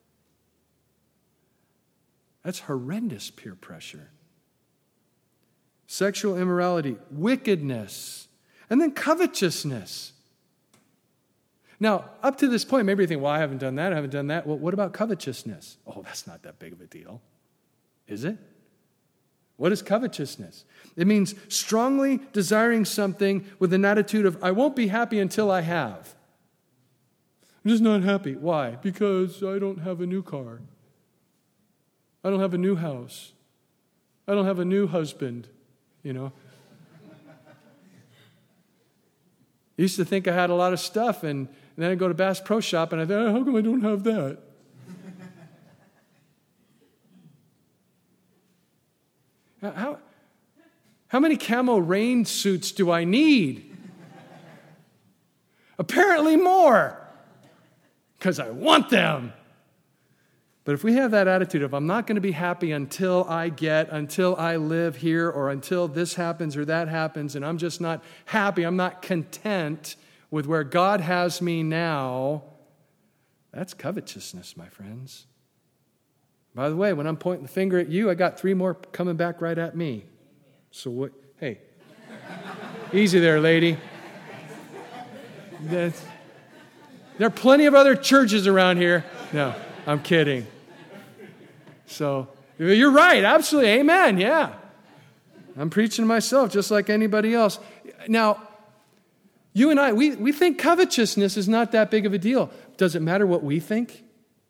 That's horrendous peer pressure. Sexual immorality, wickedness, and then covetousness. Now, up to this point, maybe you think, well, I haven't done that, I haven't done that. Well, what about covetousness? Oh, that's not that big of a deal. Is it? What is covetousness? It means strongly desiring something with an attitude of, I won't be happy until I have. I'm just not happy. Why? Because I don't have a new car. I don't have a new house. I don't have a new husband, you know. I used to think I had a lot of stuff, and, and then I go to Bass Pro Shop, and I thought, oh, how come I don't have that? how, how many camo rain suits do I need? Apparently more, because I want them. But if we have that attitude of, I'm not going to be happy until I get, until I live here, or until this happens or that happens, and I'm just not happy, I'm not content with where God has me now, that's covetousness, my friends. By the way, when I'm pointing the finger at you, I got three more coming back right at me. So what, hey, easy there, lady. That's, there are plenty of other churches around here. No. I'm kidding. So, you're right. Absolutely. Amen. Yeah. I'm preaching to myself just like anybody else. Now, you and I, we, we think covetousness is not that big of a deal. Does it matter what we think?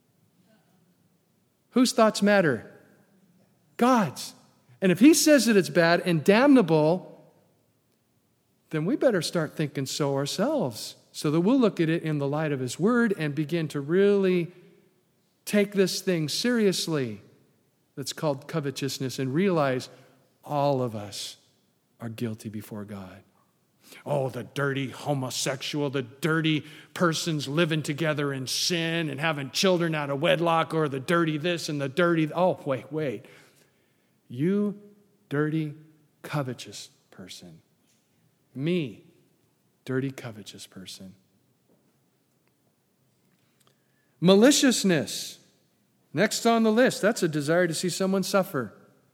Whose thoughts matter? God's. And if He says that it's bad and damnable, then we better start thinking so ourselves, so that we'll look at it in the light of His Word and begin to really take this thing seriously that's called covetousness and realize all of us are guilty before God. Oh, the dirty homosexual, the dirty persons living together in sin and having children out of wedlock, or the dirty this and the dirty... Oh, wait, wait. You dirty, covetous person. Me, dirty, covetous person. Maliciousness. Next on the list, that's a desire to see someone suffer.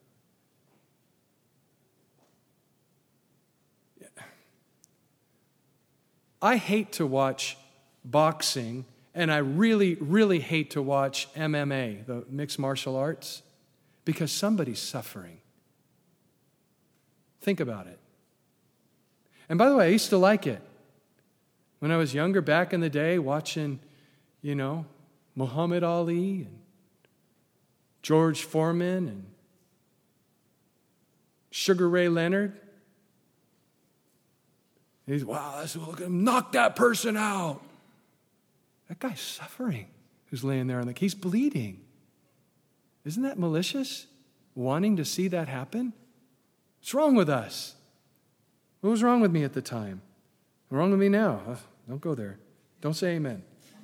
I hate to watch boxing, and I really, really hate to watch M M A, the mixed martial arts, because somebody's suffering. Think about it. And by the way, I used to like it. When I was younger, back in the day, watching, you know, Muhammad Ali and George Foreman and Sugar Ray Leonard. He's, wow, let's look at him, knock that person out. That guy's suffering, who's laying there on the, he's bleeding. Isn't that malicious? Wanting to see that happen? What's wrong with us? What was wrong with me at the time? What's wrong with me now? Uh, don't go there. Don't say amen.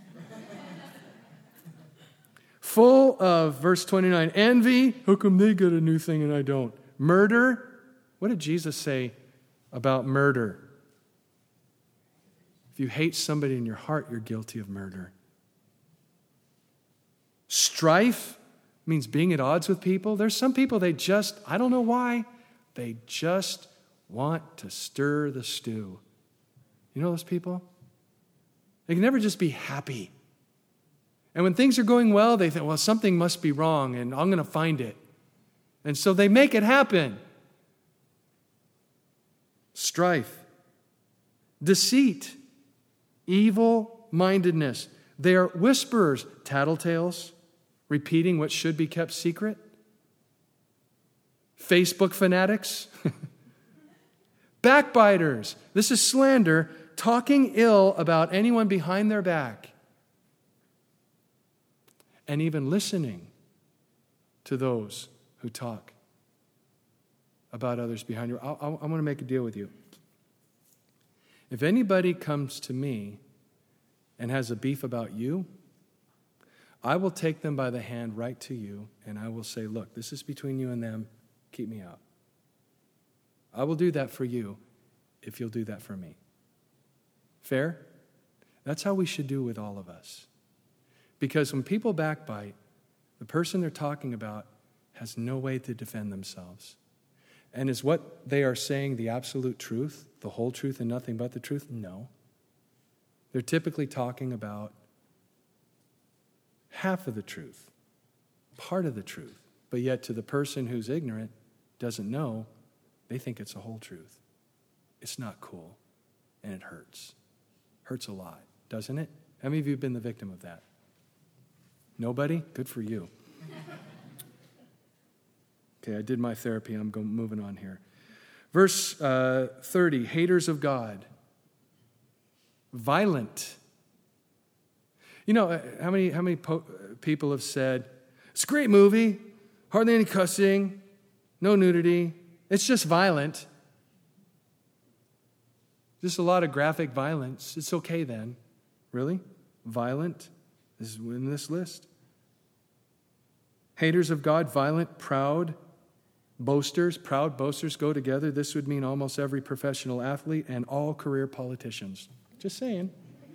Full of, verse twenty-nine, envy. How come they get a new thing and I don't? Murder. What did Jesus say about murder? If you hate somebody in your heart, you're guilty of murder. Strife, means being at odds with people. There's some people, they just, I don't know why, they just want to stir the stew. You know those people? They can never just be happy. And when things are going well, they think, well, something must be wrong, and I'm going to find it. And so they make it happen. Strife, deceit, evil-mindedness. They are whisperers, tattletales, repeating what should be kept secret. Facebook fanatics. Backbiters. This is slander, talking ill about anyone behind their back. And even listening to those who talk about others behind you. I, I, I want to make a deal with you. If anybody comes to me and has a beef about you, I will take them by the hand right to you, and I will say, look, this is between you and them. Keep me out. I will do that for you if you'll do that for me. Fair? That's how we should do with all of us. Because when people backbite, the person they're talking about has no way to defend themselves. And is what they are saying the absolute truth, the whole truth and nothing but the truth? No. They're typically talking about half of the truth, part of the truth. But yet to the person who's ignorant, doesn't know, they think it's the whole truth. It's not cool, and it hurts. Hurts a lot, doesn't it? How many of you have been the victim of that? Nobody? Good for you. Okay, I did my therapy. I'm going, moving on here. Verse uh, thirty, haters of God. Violent. You know, how many, how many po- people have said, it's a great movie, hardly any cussing, no nudity, it's just violent. Just a lot of graphic violence. It's okay then. Really? Violent is in this list. Haters of God, violent, proud, boasters. Proud boasters go together. This would mean almost every professional athlete and all career politicians. Just saying.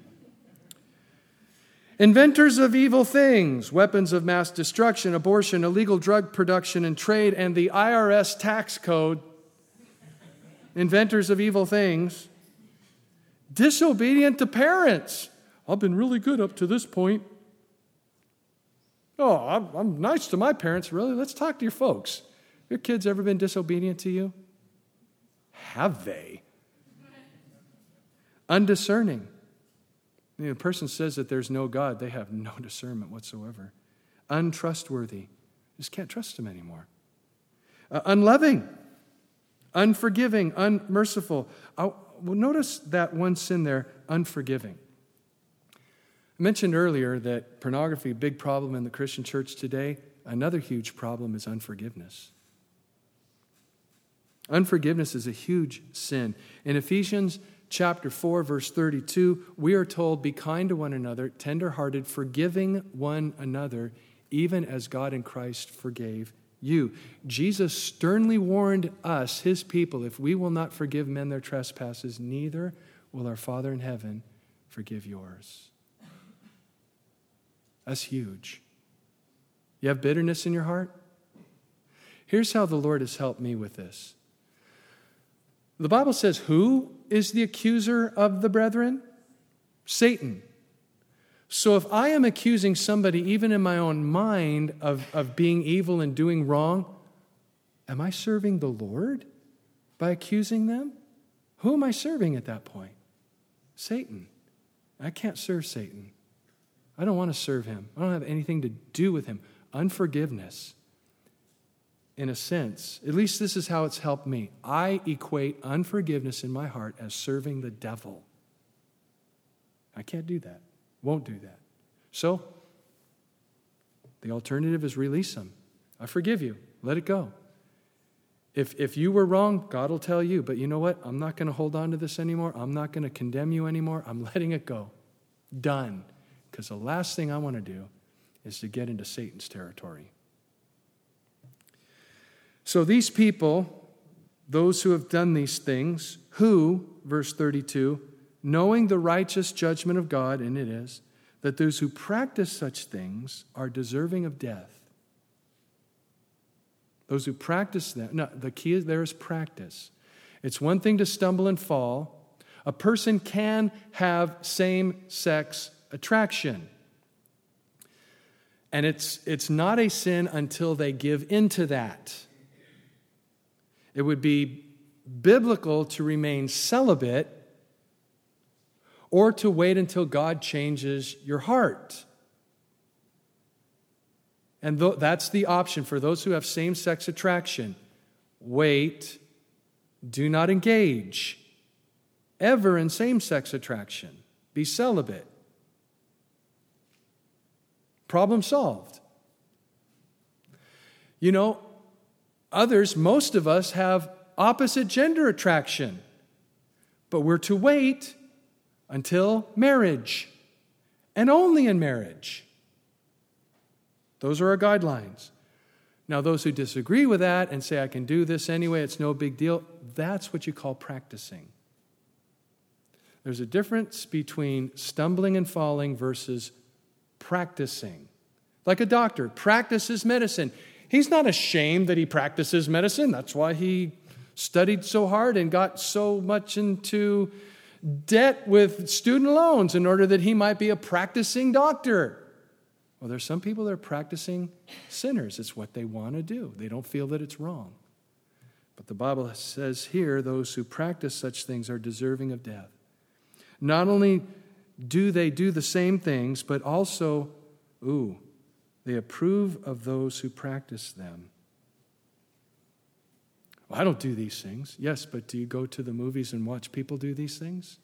Inventors of evil things, weapons of mass destruction, abortion, illegal drug production and trade, and the I R S tax code. Inventors of evil things. Disobedient to parents. I've been really good up to this point. Oh, I'm, I'm nice to my parents. Really? Let's talk to your folks. Your kids ever been disobedient to you? Have they? Undiscerning. You know, a person says that there's no God. They have no discernment whatsoever. Untrustworthy. Just can't trust them anymore. Uh, unloving. Unforgiving. Unmerciful. Uh, well, notice that one sin there, unforgiving. I mentioned earlier that pornography, big problem in the Christian church today. Another huge problem is unforgiveness. Unforgiveness is a huge sin. In Ephesians chapter four, verse thirty-two, we are told, be kind to one another, tenderhearted, forgiving one another, even as God in Christ forgave you. Jesus sternly warned us, his people, if we will not forgive men their trespasses, neither will our Father in heaven forgive yours. That's huge. You have bitterness in your heart? Here's how the Lord has helped me with this. The Bible says, who is the accuser of the brethren? Satan. So if I am accusing somebody, even in my own mind, of, of being evil and doing wrong, am I serving the Lord by accusing them? Who am I serving at that point? Satan. I can't serve Satan. I don't want to serve him. I don't have anything to do with him. Unforgiveness, in a sense, at least this is how it's helped me. I equate unforgiveness in my heart as serving the devil. I can't do that. Won't do that. So, the alternative is release them. I forgive you. Let it go. If, if you were wrong, God will tell you. But you know what? I'm not going to hold on to this anymore. I'm not going to condemn you anymore. I'm letting it go. Done. Because the last thing I want to do is to get into Satan's territory. So these people, those who have done these things, who, verse thirty-two, knowing the righteous judgment of God, and it is, that those who practice such things are deserving of death. Those who practice them. No, the key is there is practice. It's one thing to stumble and fall. A person can have same-sex attraction. And it's, it's not a sin until they give into that. It would be biblical to remain celibate or to wait until God changes your heart. And th- that's the option for those who have same-sex attraction. Wait, do not engage ever in same-sex attraction. Be celibate. Problem solved. You know, others, most of us have opposite gender attraction, but we're to wait until marriage, and only in marriage. Those are our guidelines. Now, those who disagree with that and say, I can do this anyway, it's no big deal, that's what you call practicing. There's a difference between stumbling and falling versus practicing. Like a doctor practices medicine. He's not ashamed that he practices medicine. That's why he studied so hard and got so much into debt with student loans in order that he might be a practicing doctor. Well, there's some people that are practicing sinners. It's what they want to do. They don't feel that it's wrong. But the Bible says here, those who practice such things are deserving of death. Not only do they do the same things, but also, ooh, they approve of those who practice them. Well, I don't do these things. Yes, but do you go to the movies and watch people do these things?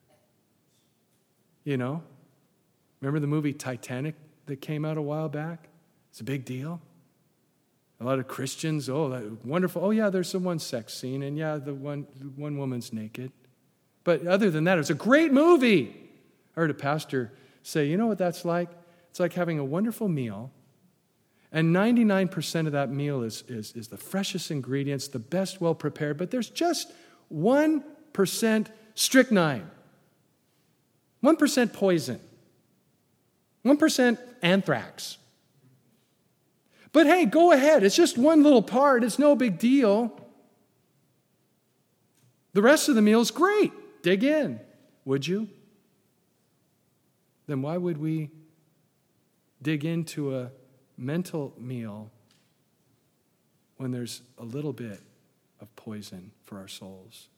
You know? Remember the movie Titanic that came out a while back? It's a big deal. A lot of Christians, oh, that wonderful. Oh, yeah, there's the one sex scene, and yeah, the one, one woman's naked. But other than that, it's a great movie. I heard a pastor say, you know what that's like? It's like having a wonderful meal, and ninety-nine percent of that meal is, is, is the freshest ingredients, the best well-prepared, but there's just one percent strychnine, one percent poison, one percent anthrax. But hey, go ahead. It's just one little part. It's no big deal. The rest of the meal is great. Dig in. Would you? Then why would we dig into a mental meal when there's a little bit of poison for our souls?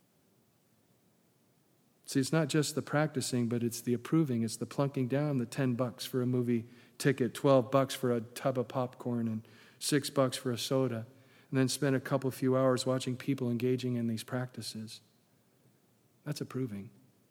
See, it's not just the practicing, but it's the approving. It's the plunking down the ten bucks for a movie ticket, twelve bucks for a tub of popcorn, and six bucks for a soda, and then spend a couple few hours watching people engaging in these practices. That's approving.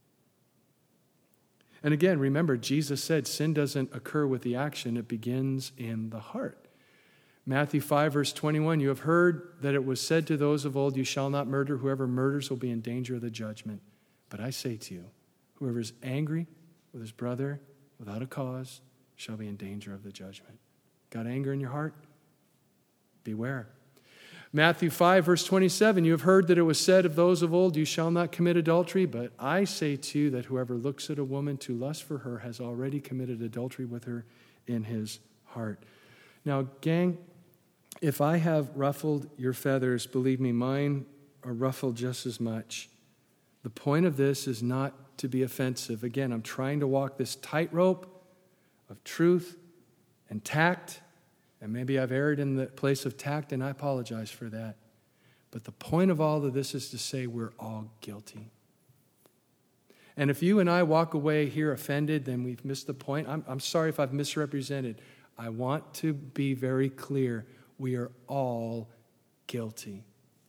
And again, remember, Jesus said sin doesn't occur with the action, it begins in the heart. Matthew five, verse twenty-one, you have heard that it was said to those of old, you shall not murder. Whoever murders will be in danger of the judgment. But I say to you, whoever is angry with his brother without a cause shall be in danger of the judgment. Got anger in your heart? Beware. Matthew five, verse twenty-seven, you have heard that it was said of those of old, you shall not commit adultery, but I say to you that whoever looks at a woman to lust for her has already committed adultery with her in his heart. Now, gang, if I have ruffled your feathers, believe me, mine are ruffled just as much. The point of this is not to be offensive. Again, I'm trying to walk this tightrope of truth and tact. And maybe I've erred in the place of tact, and I apologize for that. But the point of all of this is to say we're all guilty. And if you and I walk away here offended, then we've missed the point. I'm, I'm sorry if I've misrepresented. I want to be very clear. We are all guilty.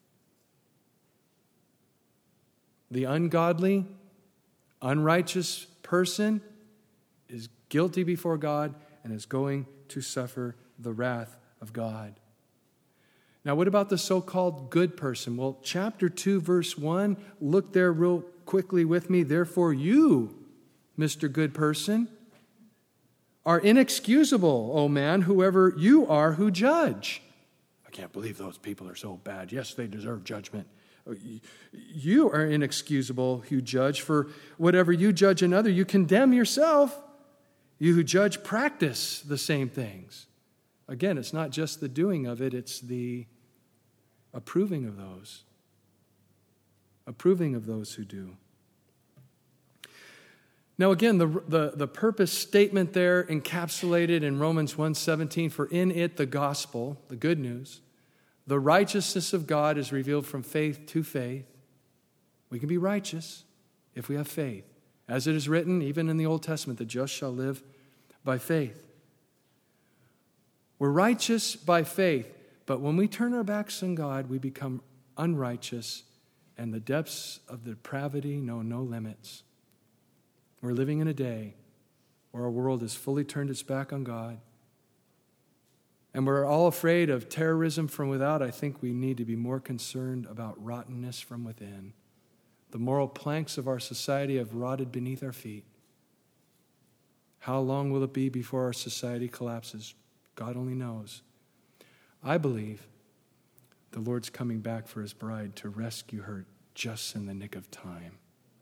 The ungodly, unrighteous person is guilty before God and is going to suffer the wrath of God. Now, what about the so-called good person? Well, chapter two, verse one, look there real quickly with me. Therefore, you, Mister Good Person, are inexcusable, O man, whoever you are who judge. I can't believe those people are so bad. Yes, they deserve judgment. You are inexcusable who judge, for whatever you judge another, you condemn yourself. You who judge practice the same things. Again, it's not just the doing of it, it's the approving of those. Approving of those who do. Now again, the, the, the purpose statement there encapsulated in Romans one seventeen, for in it the gospel, the good news, the righteousness of God is revealed from faith to faith. We can be righteous if we have faith. As it is written, even in the Old Testament, the just shall live by faith. We're righteous by faith, but when we turn our backs on God, we become unrighteous, and the depths of depravity know no limits. We're living in a day where our world has fully turned its back on God, and we're all afraid of terrorism from without. I think we need to be more concerned about rottenness from within. The moral planks of our society have rotted beneath our feet. How long will it be before our society collapses? God only knows. I believe the Lord's coming back for his bride to rescue her just in the nick of time.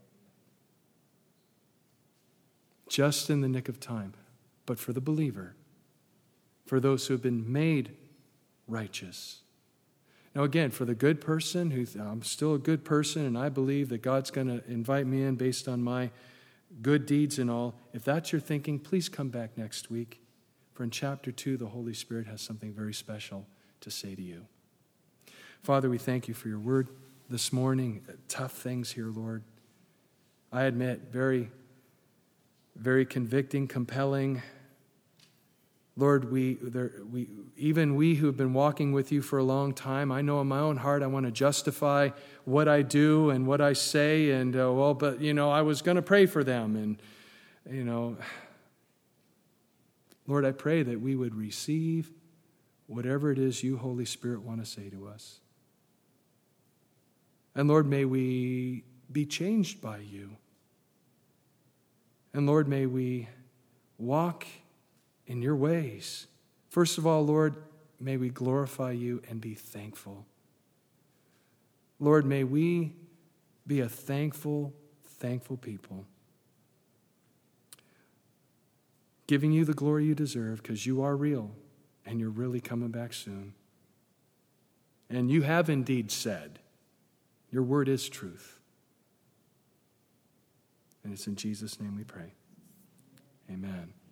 Just in the nick of time. But for the believer, for those who have been made righteous. Now again, for the good person, who I'm still a good person and I believe that God's going to invite me in based on my good deeds and all, if that's your thinking, please come back next week. For in chapter two, the Holy Spirit has something very special to say to you. Father, we thank you for your word this morning. Tough things here, Lord. I admit, very, very convicting, compelling. Lord, we, there, we, even we who have been walking with you for a long time, I know in my own heart I want to justify what I do and what I say, and uh, well, but you know, I was going to pray for them, and you know, Lord, I pray that we would receive whatever it is you, Holy Spirit, want to say to us. And Lord, may we be changed by you. And Lord, may we walk in your ways. First of all, Lord, may we glorify you and be thankful. Lord, may we be a thankful, thankful people, giving you the glory you deserve because you are real and you're really coming back soon. And you have indeed said, your word is truth. And it's in Jesus' name we pray. Amen.